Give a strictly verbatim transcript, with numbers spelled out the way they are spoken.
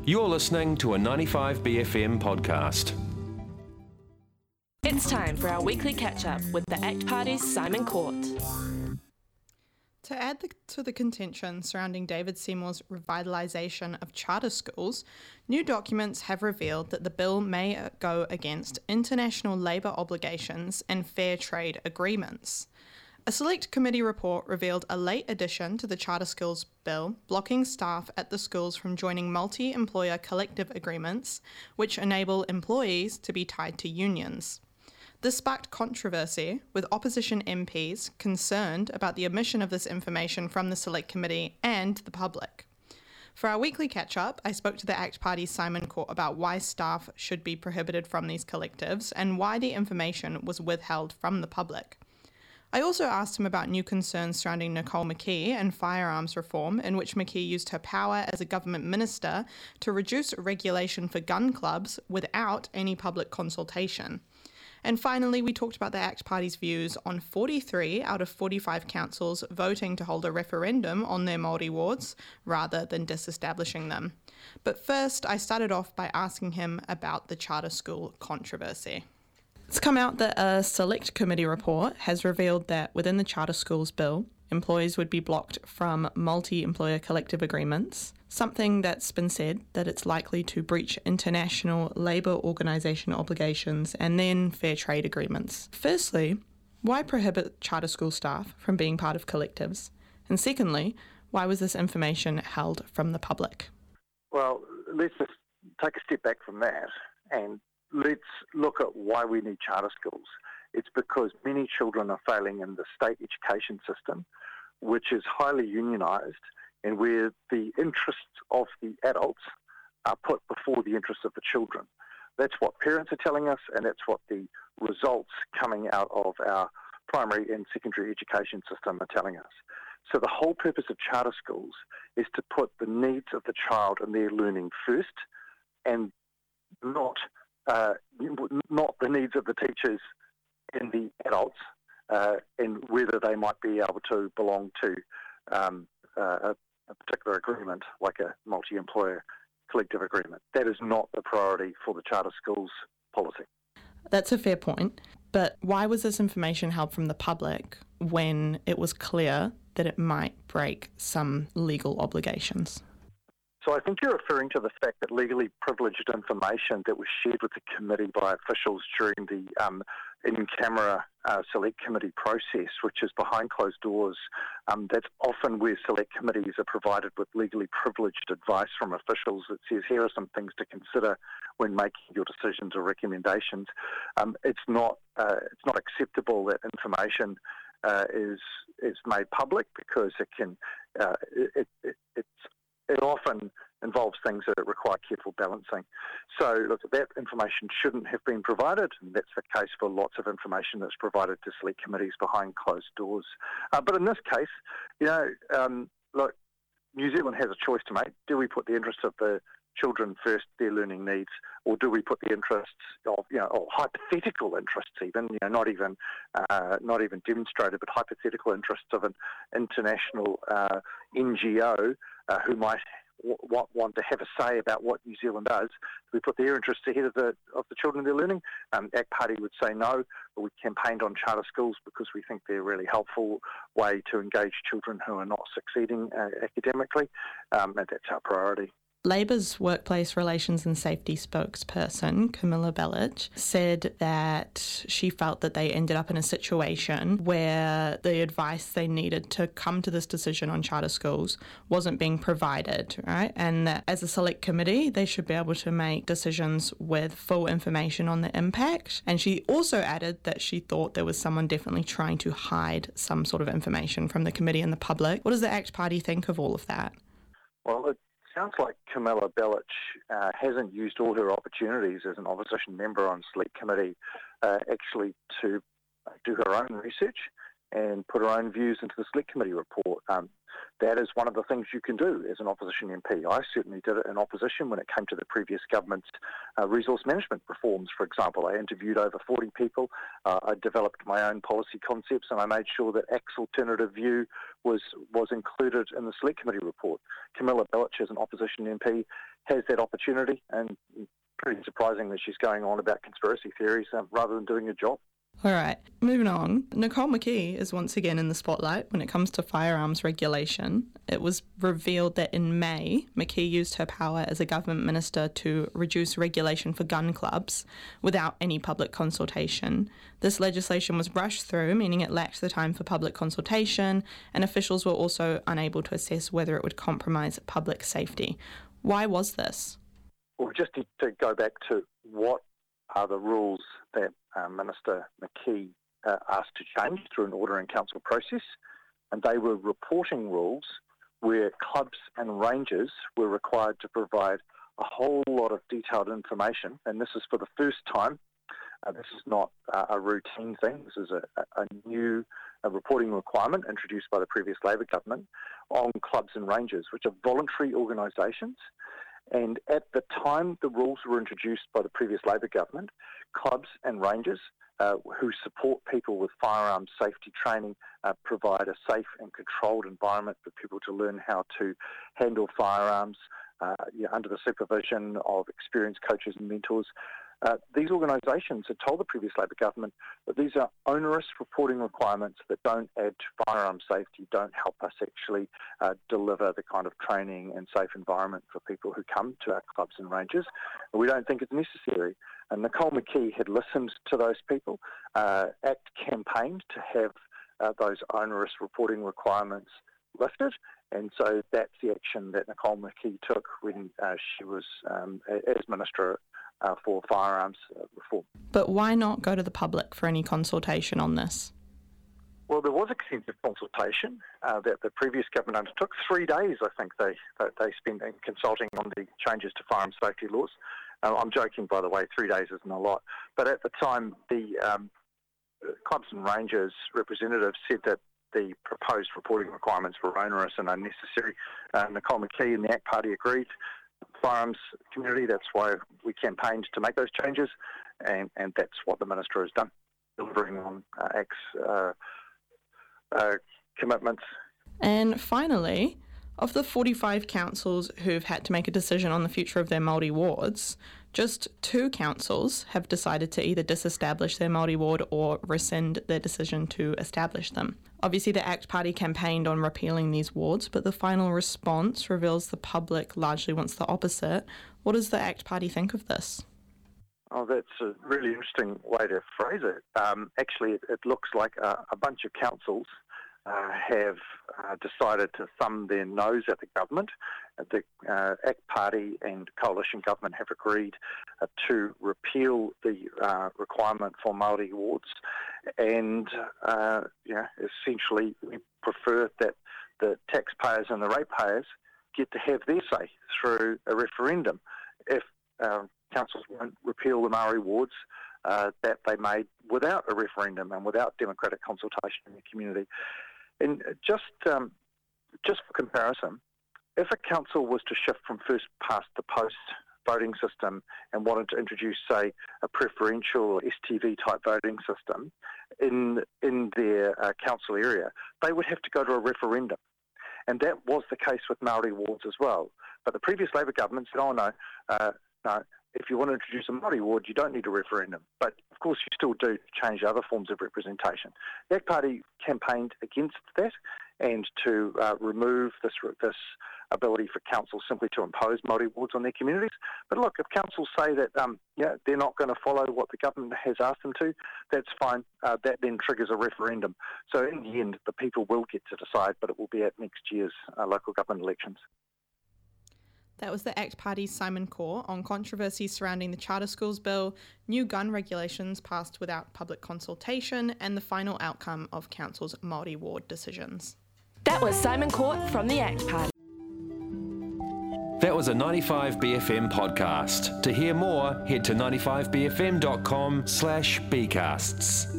You're listening to a ninety-five B F M podcast. It's time for our weekly catch-up with the ACT Party's Simon Court. To add the, to the contention surrounding David Seymour's revitalisation of charter schools, new documents have revealed that the bill may go against international labour obligations and fair trade agreements. A select committee report revealed a late addition to the charter schools bill, blocking staff at the schools from joining multi-employer collective agreements, which enable employees to be tied to unions. This sparked controversy, with opposition M Ps concerned about the omission of this information from the Select Committee and the public. For our weekly catch-up, I spoke to the ACT Party's Simon Court about why staff should be prohibited from these collectives and why the information was withheld from the public. I also asked him about new concerns surrounding Nicole McKee and firearms reform, in which McKee used her power as a government minister to reduce regulation for gun clubs without any public consultation. And finally, we talked about the ACT Party's views on forty-three out of forty-five councils voting to hold a referendum on their Māori wards rather than disestablishing them. But first, I started off by asking him about the charter school controversy. It's come out that a select committee report has revealed that within the charter schools bill, employees would be blocked from multi-employer collective agreements, something that's been said that it's likely to breach international labour organisation obligations and then fair trade agreements. Firstly, why prohibit charter school staff from being part of collectives? And secondly, why was this information held from the public? Well, let's just take a step back from that and let's look at why we need charter schools. It's because many children are failing in the state education system, which is highly unionised and where the interests of the adults are put before the interests of the children. That's what parents are telling us, and that's what the results coming out of our primary and secondary education system are telling us. So the whole purpose of charter schools is to put the needs of the child and their learning first, and not uh, not the needs of the teachers and the adults, uh, and whether they might be able to belong to um, uh, a, a particular agreement, like a multi-employer collective agreement. That is not the priority for the charter schools policy. That's a fair point, but why was this information held from the public when it was clear that it might break some legal obligations? So I think you're referring to the fact that legally privileged information that was shared with the committee by officials during the um, in-camera uh, select committee process, which is behind closed doors. Um, that's often where select committees are provided with legally privileged advice from officials that says, here are some things to consider when making your decisions or recommendations. Um, it's not uh, it's not acceptable that information uh, is is made public because it can uh, it, it, it's It often involves things that require careful balancing. So, look, that information shouldn't have been provided, and that's the case for lots of information that's provided to select committees behind closed doors. Uh, but in this case, you know, um, look, New Zealand has a choice to make. Do we put the interests of the children first, their learning needs, or do we put the interests of, you know, or hypothetical interests even, you know, not even uh, not even demonstrated, but hypothetical interests of an international uh, N G O uh, who might w- want to have a say about what New Zealand does? Do we put their interests ahead of the of the children they're learning? Um, ACT Party would say no, but we campaigned on charter schools because we think they're a really helpful way to engage children who are not succeeding uh, academically, um, and that's our priority. Labor's Workplace Relations and Safety spokesperson, Camilla Bellich, said that she felt that they ended up in a situation where the advice they needed to come to this decision on charter schools wasn't being provided, right? And that as a select committee, they should be able to make decisions with full information on the impact. And she also added that she thought there was someone definitely trying to hide some sort of information from the committee and the public. What does the ACT Party think of all of that? Well, it sounds like Camilla Bellich uh, hasn't used all her opportunities as an opposition member on Select Committee uh, actually to do her own research and put her own views into the Select Committee report. Um, that is one of the things you can do as an opposition M P. I certainly did it in opposition when it came to the previous government's uh, resource management reforms, for example. I interviewed over forty people, uh, I developed my own policy concepts, and I made sure that Act's alternative view was, was included in the Select Committee report. Camilla Bellich, as an opposition M P, has that opportunity, and pretty surprising that she's going on about conspiracy theories um, rather than doing her job. All right, moving on. Nicole McKee is once again in the spotlight when it comes to firearms regulation. It was revealed that in May, McKee used her power as a government minister to reduce regulation for gun clubs without any public consultation. This legislation was rushed through, meaning it lacked the time for public consultation, and officials were also unable to assess whether it would compromise public safety. Why was this? Well, just to, to go back to what are the rules that uh, Minister McKee uh, asked to change through an order in council process, and they were reporting rules where clubs and ranges were required to provide a whole lot of detailed information, and this is for the first time. Uh, this is not uh, a routine thing. This is a, a new a reporting requirement introduced by the previous Labor government on clubs and ranges, which are voluntary organisations. And at the time the rules were introduced by the previous Labor government, clubs and ranges uh, who support people with firearms safety training uh, provide a safe and controlled environment for people to learn how to handle firearms uh, you know, under the supervision of experienced coaches and mentors. Uh, these organisations had told the previous Labor government that these are onerous reporting requirements that don't add to firearm safety, don't help us actually uh, deliver the kind of training and safe environment for people who come to our clubs and ranges. And we don't think it's necessary. And Nicole McKee had listened to those people. Uh, ACT campaigned to have uh, those onerous reporting requirements lifted, and so that's the action that Nicole McKee took when uh, she was um, as Minister Uh, for firearms uh, reform. But why not go to the public for any consultation on this? Well, there was extensive consultation uh, that the previous government undertook. Three days, I think, they they spent in consulting on the changes to firearms safety laws. Uh, I'm joking, by the way, three days isn't a lot. But at the time, the um, clubs and ranges representatives said that the proposed reporting requirements were onerous and unnecessary. Uh, Nicole McKee and the ACT Party agreed. Firearms community, that's why we campaigned to make those changes, and, and that's what the Minister has done, delivering on uh, ACT's uh, uh, commitments. And finally, of the forty-five councils who've had to make a decision on the future of their Māori wards, just two councils have decided to either disestablish their Māori ward or rescind their decision to establish them. Obviously, the ACT Party campaigned on repealing these wards, but the final response reveals the public largely wants the opposite. What does the ACT Party think of this? Oh, that's a really interesting way to phrase it. Um, actually, it, it looks like a, a bunch of councils uh, have uh, decided to thumb their nose at the government. The uh, ACT Party and Coalition Government have agreed uh, to repeal the uh, requirement for Māori wards, and uh, you know, essentially we prefer that the taxpayers and the ratepayers get to have their say through a referendum. If uh, councils won't repeal the Māori wards, uh, that they made without a referendum and without democratic consultation in the community. And just um, just for comparison, if a council was to shift from first past the post voting system and wanted to introduce, say, a preferential or S T V type voting system in in their uh, council area, they would have to go to a referendum. And that was the case with Māori wards as well. But the previous Labor government said, oh no, uh, no, if you want to introduce a Māori ward, you don't need a referendum. But of course you still do change other forms of representation. The ACT Party campaigned against that and to uh, remove this this ability for councils simply to impose Māori wards on their communities. But look, if councils say that um, yeah, they're not going to follow what the government has asked them to, that's fine. Uh, that then triggers a referendum. So in the end, the people will get to decide, but it will be at next year's uh, local government elections. That was the ACT Party's Simon Core on controversies surrounding the Charter Schools Bill, new gun regulations passed without public consultation, and the final outcome of Council's Māori ward decisions. That was Simon Court from the ACT Party. That was a ninety-five B F M podcast. To hear more, head to ninety-five b f m dot com slash b casts.